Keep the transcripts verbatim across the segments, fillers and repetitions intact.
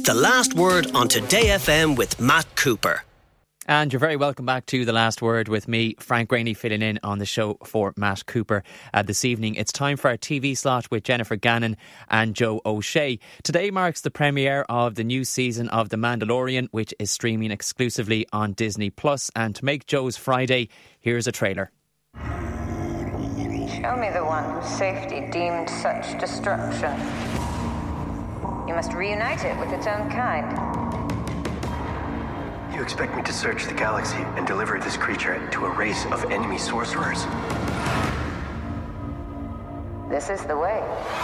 The Last Word on Today F M with Matt Cooper. And you're very welcome back to The Last Word with me, Frank Graney, filling in on the show for Matt Cooper uh, this evening. It's time for our T V slot with Jennifer Gannon and Joe O'Shea. Today marks the premiere of the new season of The Mandalorian, which is streaming exclusively on Disney Plus. And to make Joe's Friday, here's a trailer. Show me the one whose safety deemed such destruction. You must reunite it with its own kind. You expect me to search the galaxy and deliver this creature to a race of enemy sorcerers? This is the way.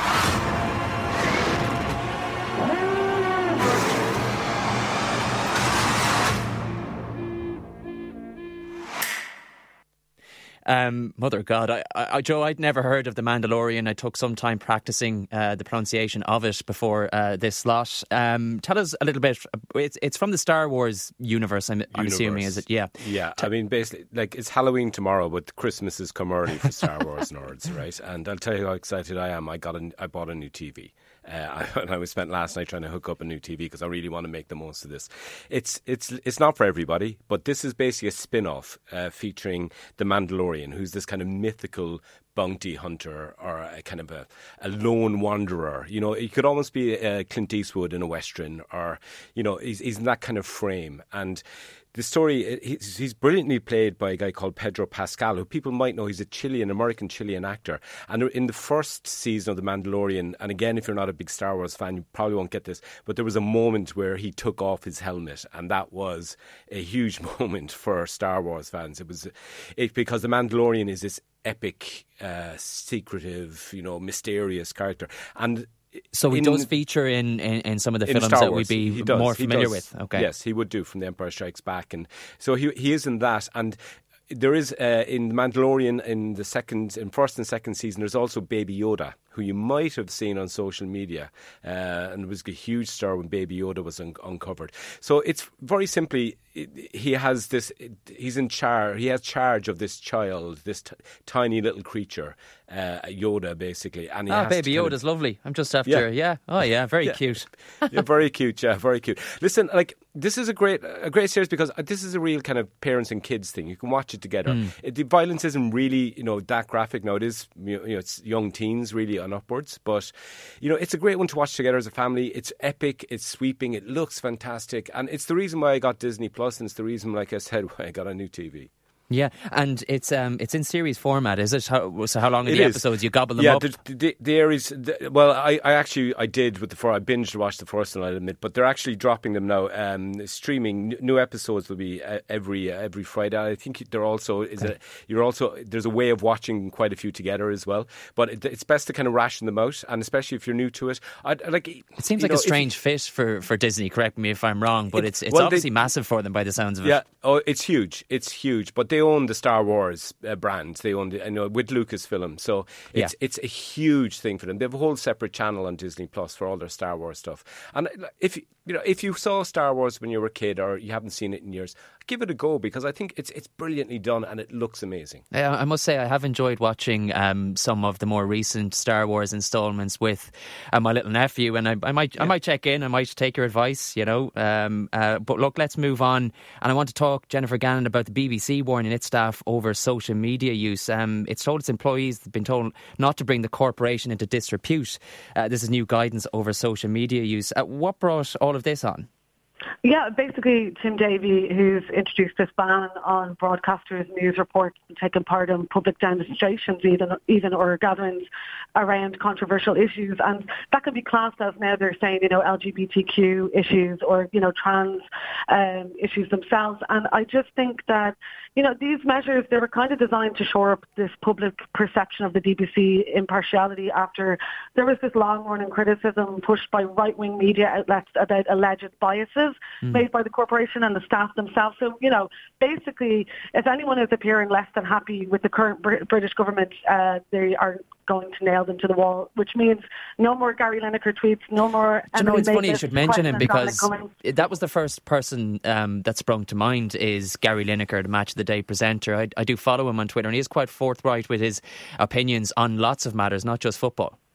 Um, Mother God, I, I, Joe, I'd never heard of The Mandalorian. I took some time practicing uh, the pronunciation of it before uh, this slot. Um, tell us a little bit. It's, it's from the Star Wars universe, I'm, I'm assuming, is it? Yeah. Yeah, I mean, basically, like, it's Halloween tomorrow, but Christmas has come early for Star Wars nerds, right? And I'll tell you how excited I am. I got a, I bought a new T V. Uh, I, and I was spent last night trying to hook up a new T V because I really want to make the most of this. It's it's it's not for everybody, but this is basically a spin-off uh, featuring the Mandalorian, who's this kind of mythical bounty hunter or a kind of a, a lone wanderer. You know, he could almost be uh, Clint Eastwood in a Western, or, you know, he's, he's in that kind of frame. And the story, he's, he's brilliantly played by a guy called Pedro Pascal, who people might know. He's a Chilean, American Chilean actor. And in the first season of The Mandalorian, and again, if you're not a big Star Wars fan, you probably won't get this, but there was a moment where he took off his helmet, and that was a huge moment for Star Wars fans. It was it, because The Mandalorian is this epic, uh, secretive, you know, mysterious character. And So he in, does feature in, in, in some of the films Star that Wars, we'd be does, more familiar does. with. Okay. Yes, he would do from The Empire Strikes Back. And so he he is in that. And there is, uh, in The Mandalorian, in the second, in first and second season, there's also Baby Yoda, who you might have seen on social media, uh, and was a huge star when Baby Yoda was un- uncovered. So it's very simply, it, he has this, it, he's in charge, he has charge of this child, this t- tiny little creature, uh, Yoda basically. And he Ah, has Baby to kind Yoda's of, lovely. I'm just after, yeah. yeah. Oh yeah, very Yeah. cute. Yeah, very cute, yeah, very cute. Listen, like, this is a great a great series because this is a real kind of parents and kids thing. You can watch it together. Mm. It, the violence isn't really, you know, that graphic now. It is, you know, it's young teens really and upwards. But, you know, it's a great one to watch together as a family. It's epic, it's sweeping, it looks fantastic. And it's the reason why I got Disney Plus, and it's the reason, like I said, why I got a new T V. Yeah, and it's um it's in series format, is it? How, so how long are It the is. episodes? You gobble them yeah, up? Yeah, the, the, there is. The, well, I, I actually I did with the four. I binged watched the first one, I admit, but they're actually dropping them now. Um, streaming new episodes will be uh, every uh, every Friday. I think they're also is okay. a, you're also there's a way of watching quite a few together as well. But it, it's best to kind of ration them out, and especially if you're new to it. I like. It seems like know, a strange fit for, for Disney. Correct me if I'm wrong, but it, it's it's well, obviously they, massive for them by the sounds of it. Yeah, oh, it's huge. It's huge. But they own the Star Wars uh, brand. They own, the, I know, with Lucasfilm. So it's yeah. it's a huge thing for them. They have a whole separate channel on Disney Plus for all their Star Wars stuff. And if you know, if you saw Star Wars when you were a kid, or you haven't seen it in years, give it a go, because I think it's it's brilliantly done and it looks amazing. Yeah, I must say I have enjoyed watching um, some of the more recent Star Wars installments with uh, my little nephew, and I, I might yeah. I might check in. I might take your advice, you know. Um, uh, but look, let's move on, and I want to talk, Jennifer Gannon, about the B B C warning its staff over social media use. Um, it's told its employees have been told not to bring the corporation into disrepute. Uh, this is new guidance over social media use. Uh, what brought all of this on? Yeah, basically Tim Davie, who's introduced this ban on broadcasters, news reports, and taking part in public demonstrations, even even or gatherings around controversial issues, and that can be classed as, now they're saying, you know, L G B T Q issues, or, you know, trans um, issues themselves. And I just think that, you know, these measures, they were kind of designed to shore up this public perception of the B B C impartiality after there was this long-running criticism pushed by right-wing media outlets about alleged biases mm. made by the corporation and the staff themselves. So, you know, basically, if anyone is appearing less than happy with the current Br- British government, uh, they are going to nail them to the wall, which means no more Gary Lineker tweets, no more... Do you know, it's funny you should mention him, because that was the first person um, that sprung to mind, is Gary Lineker, the Match of the Day presenter. I, I do follow him on Twitter, and he is quite forthright with his opinions on lots of matters, not just football.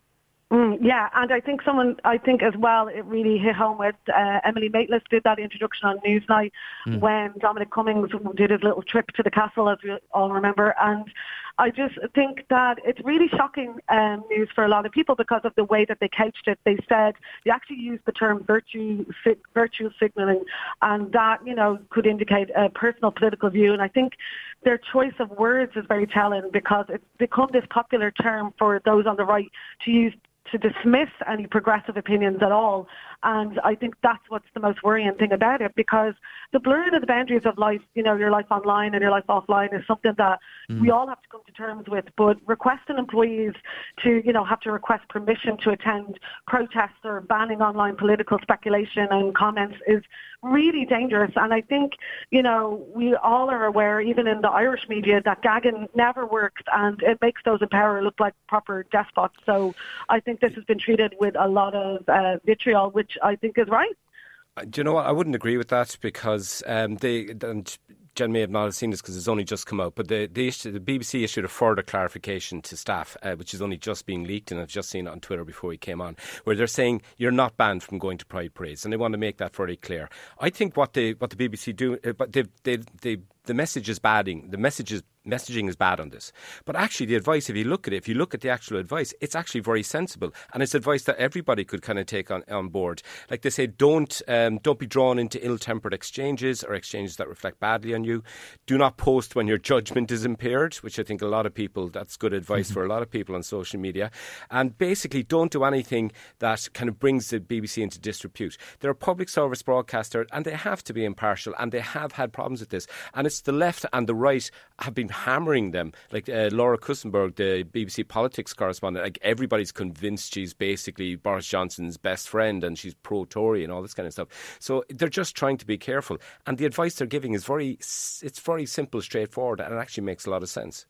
Mm, yeah, and I think someone, I think as well, it really hit home with uh, Emily Maitlis did that introduction on Newsnight mm. when Dominic Cummings did his little trip to the castle, as we all remember. And I just think that it's really shocking um, news for a lot of people because of the way that they couched it. They said, they actually used the term virtue, virtue signalling, and that, you know, could indicate a personal political view. And I think their choice of words is very telling because it's become this popular term for those on the right to use to dismiss any progressive opinions at all. And I think that's what's the most worrying thing about it, because the blurring of the boundaries of life, you know, your life online and your life offline is something that mm. we all have to come to terms with. But requesting employees to, you know, have to request permission to attend protests or banning online political speculation and comments is really dangerous. And I think, you know, we all are aware, even in the Irish media, that gagging never works and it makes those in power look like proper despots. So I think this has been treated with a lot of uh, vitriol, which I think is right. Do you know what? I wouldn't agree with that because um, they, and Jen may have not seen this because it's only just come out, but the, the, issue, the B B C issued a further clarification to staff, uh, which is only just being leaked, and I've just seen it on Twitter before we came on, where they're saying you're not banned from going to Pride parades, and they want to make that very clear. I think what they what the B B C do, uh, but they they they. The message is badding. The message is, messaging is bad on this. But actually the advice, if you look at it, if you look at the actual advice, it's actually very sensible. And it's advice that everybody could kind of take on, on board. Like they say, don't um, don't be drawn into ill-tempered exchanges or exchanges that reflect badly on you. Do not post when your judgment is impaired, which I think a lot of people, that's good advice mm-hmm. for a lot of people on social media. And basically don't do anything that kind of brings the B B C into disrepute. They're a public service broadcaster and they have to be impartial, and they have had problems with this. And it's the left and the right have been hammering them. Like uh, Laura Kusenberg, the B B C politics correspondent, like everybody's convinced she's basically Boris Johnson's best friend and she's pro-Tory and all this kind of stuff. So they're just trying to be careful. And the advice they're giving is very, it's very simple, straightforward, and it actually makes a lot of sense.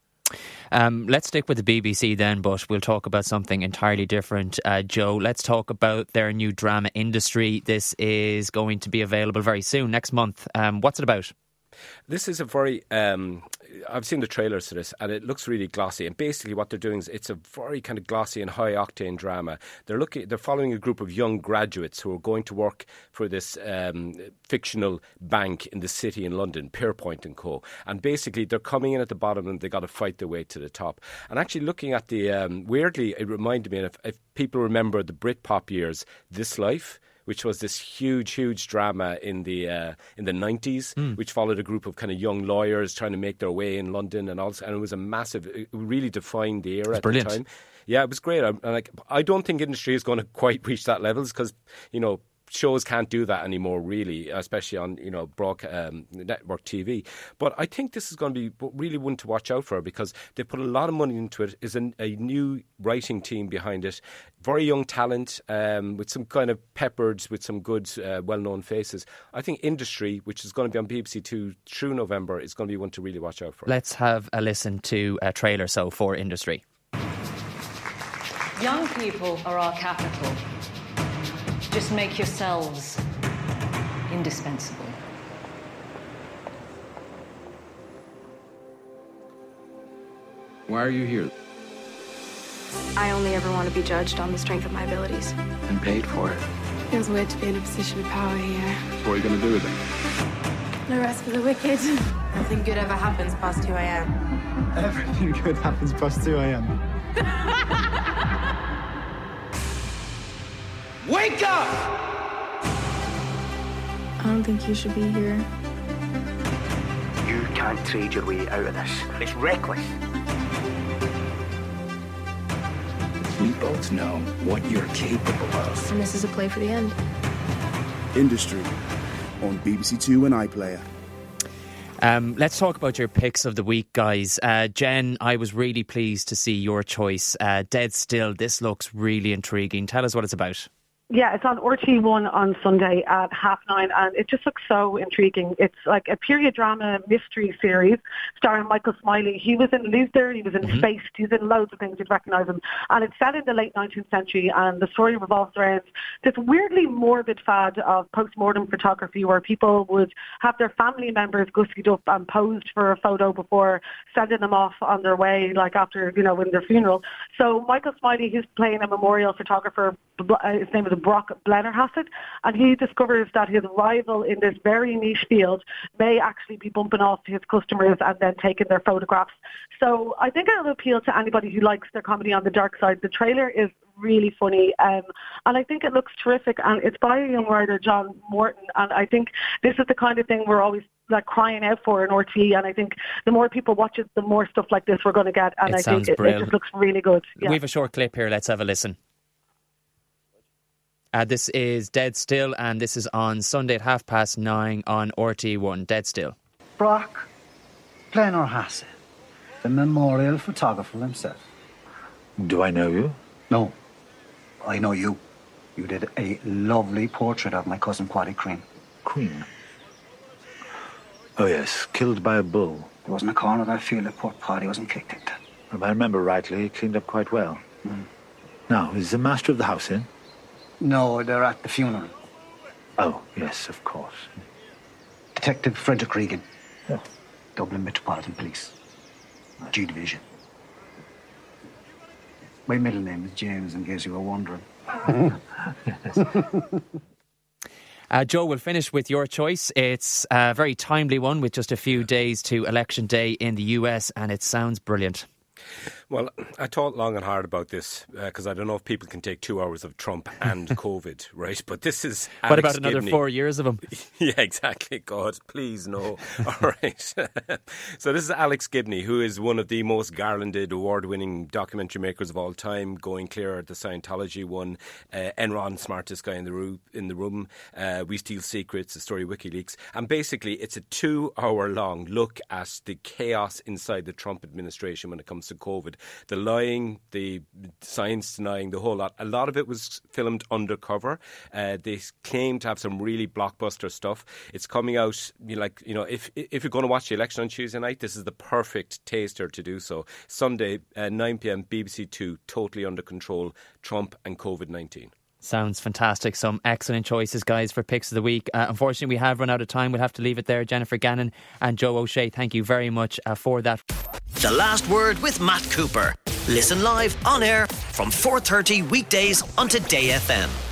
Um, let's stick with the B B C then, but we'll talk about something entirely different. Uh, Joe, let's talk about their new drama Industry. This is going to be available very soon, next month. Um, what's it about? This is a very, um, I've seen the trailers to this and it looks really glossy, and basically what they're doing is it's a very kind of glossy and high octane drama. They're looking, they're following a group of young graduates who are going to work for this um, fictional bank in the city in London, Pierpoint and Co. And basically they're coming in at the bottom and they've got to fight their way to the top. And actually looking at the, um, weirdly it reminded me, and if, if people remember the Britpop years, This Life, which was this huge, huge drama in the uh, in the nineties, mm. which followed a group of kind of young lawyers trying to make their way in London, and also, and it was a massive, it really defined the era at brilliant. the time. Yeah, it was great. I, like, I don't think Industry is going to quite reach that levels because, you know, shows can't do that anymore, really, especially on, you know, broadcast, um, network T V. But I think this is going to be really one to watch out for because they put a lot of money into it. Is a, a new writing team behind it, very young talent, um, with some kind of peppered with some good, uh, well-known faces. I think Industry, which is going to be on B B C Two through November, is going to be one to really watch out for. Let's have a listen to a trailer so for Industry. Young people are our capital. Just make yourselves indispensable. Why are you here? I only ever want to be judged on the strength of my abilities. And paid for it. Feels weird to be in a position of power here. What are you going to do with it? No rest for the wicked. Nothing good ever happens past two a.m. Everything good happens past two a.m. Wake up! I don't think you should be here. You can't trade your way out of this. It's reckless. We both know what you're capable of. And this is a play for the end. Industry on B B C Two and iPlayer. Um, let's talk about your picks of the week, guys. Uh, Jen, I was really pleased to see your choice. Uh, Dead Still, this looks really intriguing. Tell us what it's about. Yeah, it's on R T E one on Sunday at half nine, and it just looks so intriguing. It's like a period drama mystery series starring Michael Smiley. He was in Luther, he was in mm-hmm. Spaced, he's in loads of things, you'd recognise him. And it's set in the late nineteenth century, and the story revolves around this weirdly morbid fad of post-mortem photography where people would have their family members gussied up and posed for a photo before sending them off on their way, like after, you know, in their funeral. So Michael Smiley, he's playing a memorial photographer. His name is Brock Blennerhassett, and he discovers that his rival in this very niche field may actually be bumping off to his customers and then taking their photographs. So I think it'll appeal to anybody who likes their comedy on the dark side. The trailer is really funny, um, and I think it looks terrific, and it's by a young writer, John Morton, and I think this is the kind of thing we're always like crying out for in R T E, and I think the more people watch it, the more stuff like this we're going to get, and it I think it, it just looks really good. Yeah. We have a short clip here, let's have a listen. Uh, this is Dead Still, and this is on Sunday at half past nine on R T E one. Dead Still. Brock Blennerhassett, the memorial photographer himself. Do I know you? No, I know you. You did a lovely portrait of my cousin Paddy Crean. Crean? Oh yes, killed by a bull. There wasn't a corner of that field that poor Paddy wasn't kicked into. If I remember rightly, he cleaned up quite well. Mm. Now, is the master of the house in? No, they're at the funeral. Oh, yes, of course. Detective Frederick Regan. Oh. Dublin Metropolitan Police. G Division. My middle name is James, in case you were wondering. Uh, Joe, we'll finish with your choice. It's a very timely one with just a few days to Election Day in the U S, and it sounds brilliant. Well, I thought long and hard about this because uh, I don't know if people can take two hours of Trump and COVID, right? But this is Alex What about another Gibney. four years of him? Yeah, exactly. God, please no. All right. So this is Alex Gibney, who is one of the most garlanded, award-winning documentary makers of all time, going clear at the Scientology one, uh, Enron, smartest guy in the room, in the room uh, We Steal Secrets, the story WikiLeaks. And basically, it's a two-hour-long look at the chaos inside the Trump administration when it comes to COVID. The lying, the science denying, the whole lot. A lot of it was filmed undercover. Uh, they claim to have some really blockbuster stuff. It's coming out, you know, like, you know, if if you're going to watch the election on Tuesday night, this is the perfect taster to do so. Sunday, uh, nine p.m, B B C Two, totally under control, Trump and COVID nineteen. Sounds fantastic. Some excellent choices, guys, for picks of the week. Uh, unfortunately, we have run out of time. We'll have to leave it there. Jennifer Gannon and Joe O'Shea, thank you very much uh, for that. The Last Word with Matt Cooper. Listen live on air from four thirty weekdays on Today F M.